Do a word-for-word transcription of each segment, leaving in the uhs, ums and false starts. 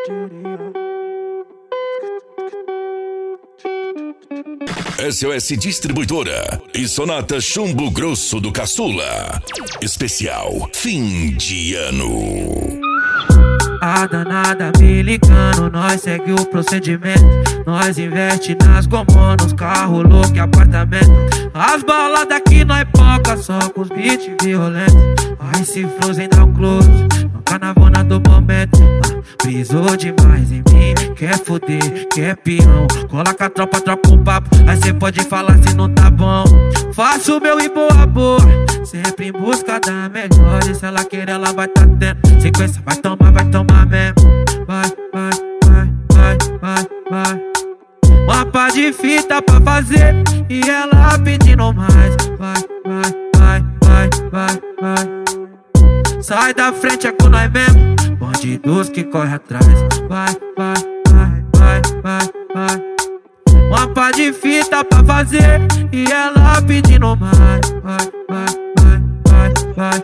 S O S Distribuidora e Sonata Chumbo Grosso do Caçula. Especial fim de ano. A danada me ligando, nós segue o procedimento. Nós investe nas gomonas, carro louco e apartamento. As baladas aqui nós poca, só com os beats violentos. Aí se Frozen dá um close, no carnavona do momento. ah, Brisou demais em mim, quer foder, quer peão. Cola com a tropa, troca um papo, aí cê pode falar se não tá bom. Faço o meu e boa boa, sempre em busca da melhor. E se ela querer ela vai tá tendo sequência, vai tomar, vai tomar mesmo. Vai, vai, vai, vai, vai, vai. Mapa de fita pra fazer e ela pedindo mais. Vai, vai, vai, vai, vai, vai. Sai da frente, é com nós mesmo, bandidos que corre atrás. Vai, vai, vai, vai, vai, vai. Mapa de fita pra fazer e ela pedindo mais. Vai, vai, vai, vai, vai,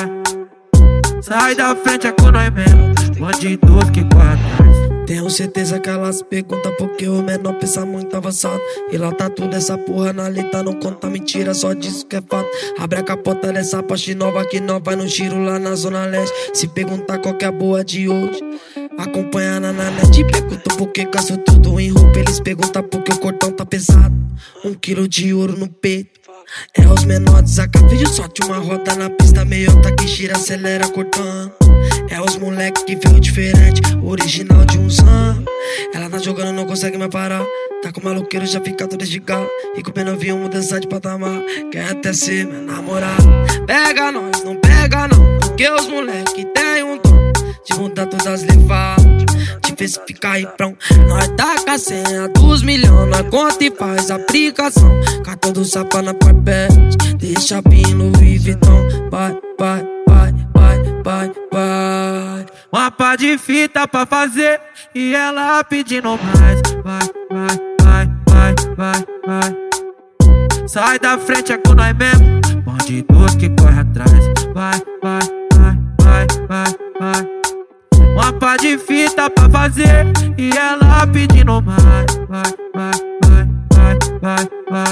vai. Sai da frente, é com nós mesmo, bandidos que corre atrás. Tenho certeza que elas perguntam porque o menor pensa muito avançado. E lá tá tudo essa porra na letra, não conta mentira, só disso que é fato. Abre a capota dessa Porsche nova que nós vai no giro lá na Zona Leste. Se perguntar qual que é a boa de hoje, acompanha na net. Perguntam por que gasto tudo em roupa, eles perguntam por que o cordão tá pesado. Um quilo de ouro no peito, é os menores, a vídeo sorte uma roda na pista, meiota que gira, acelera cortando. É os moleque que veio diferente, original de uns anos. Ela tá jogando, não consegue mais parar. Tá com maloqueiro, já fica todo desligado. E com o novinho, mudança de patamar. Quer até ser minha namorada. Pega nós, não pega não, porque os moleque tem um dom de mudar todas as levadas, de ver se fica aí pronto. Nós tá com a senha dos milhões, nós conta e faz aplicação. Cata do sapa na parpete, deixa vir no Louis Vuitton. Vai, vai, vai, vai, vai, vai. Mapa de fita pra fazer e ela pedindo mais. Vai, vai, vai, vai, vai, vai. Sai da frente, é com nós mesmo, bandidos que corre atrás. Vai, vai, vai, vai, vai, vai. Mapa de fita pra fazer e ela pedindo mais. Vai, vai, vai, vai, vai,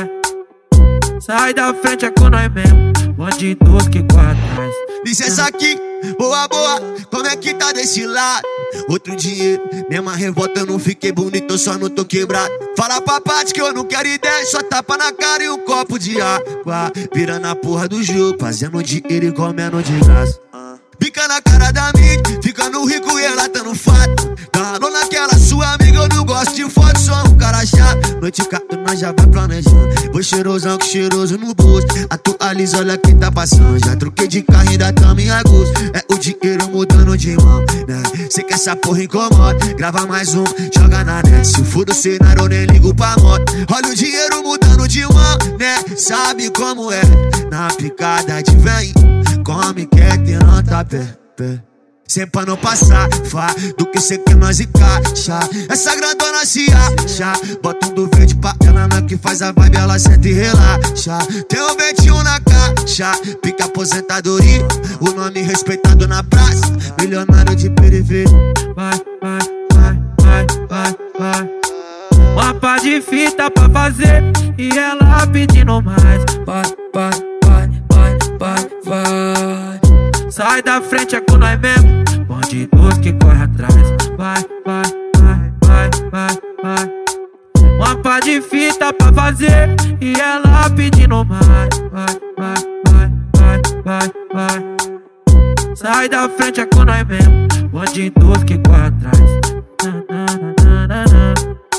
vai. Sai da frente, é com nós mesmo, bandidos que corre atrás. Licença aqui, boa, boa, como é que tá desse lado? Outro dinheiro, mesma revolta, eu não fiquei bonito, eu só não tô quebrado. Fala pra parte que eu não quero ideia, só tapa na cara e um copo de água. Virando a porra do jogo, fazendo dinheiro e comendo de graça. Pica na cara da mídia, ficando rico e relatando fato. Dando naquela sua amiga, eu não gosto de foto, sou um cara chato. Noite cato, nós já vai planejando. Vou cheirosão que cheiroso no bolso. Atualiza, olha quem tá passando. Já troquei de carro, ainda tamo em agosto. É o dinheiro mudando de mão, né? Cê que essa porra incomoda, grava mais um, joga na net. Se for do cenário, eu nem ligo pra moto. Olha o dinheiro mudando de mão, né? Sabe como é? Na picada de vem, come, quer ter não tá pé, pé. Sempre pra não passar, fá, do que cê quer nós encaixa. Essa grandona se acha, bota um do verde pra ela, não é que faz a vibe, ela senta e relaxa. Tem um vinte e um na caixa, pica aposentadoria, o nome respeitado na praça, milionário de periferia. Vai, vai, vai, vai, vai, vai. Mapa de fita pra fazer e ela pedindo mais. Vai, vai, vai, vai, vai, vai. Sai da frente, é com nós mesmo, bandidos que corre atrás. Vai, vai, vai, vai, vai, vai. Mapa de fita pra fazer e ela pedindo mais. Vai, vai, vai, vai, vai, vai. Sai da frente, é com nós mesmo, bandidos que corre atrás. Na, na, na, na, na.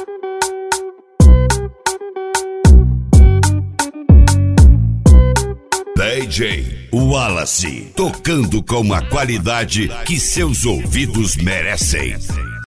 D J Wallace, tocando com a qualidade que seus ouvidos merecem.